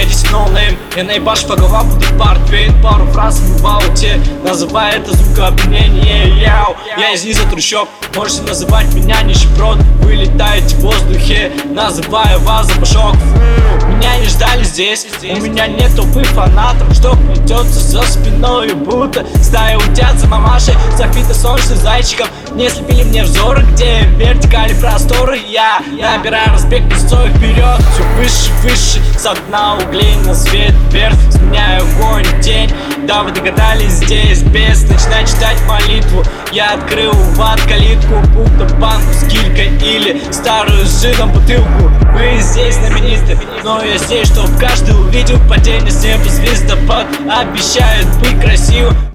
здесь ноунейм. Я наебашу по головам, буду портвейн. Пару фраз в ауте, называй это звукообвинение. Я из низа трущоб, можете называть меня нищеброд. Вы летаете в воздухе, называю вас запашок. Меня не ждали здесь, у меня нет толпы фанатов, что плетется за спиной, будто стая утят за мамашей, за фитосолнечным зайчиком. Не слепили мне взоры, где вертикали просторы. Я набираю разбег песцой вперед, все выше, выше, со дна углей на свет вверх. Сменяю огонь, тень, да вы догадались, здесь без начинай читать молитву. Я открыл в ад калитку, будто банку с килькой или старую с жидом бутылку. Вы здесь знамениты, но я здесь, чтоб каждый увидел падение с неба звездопад. Обещают быть красивым.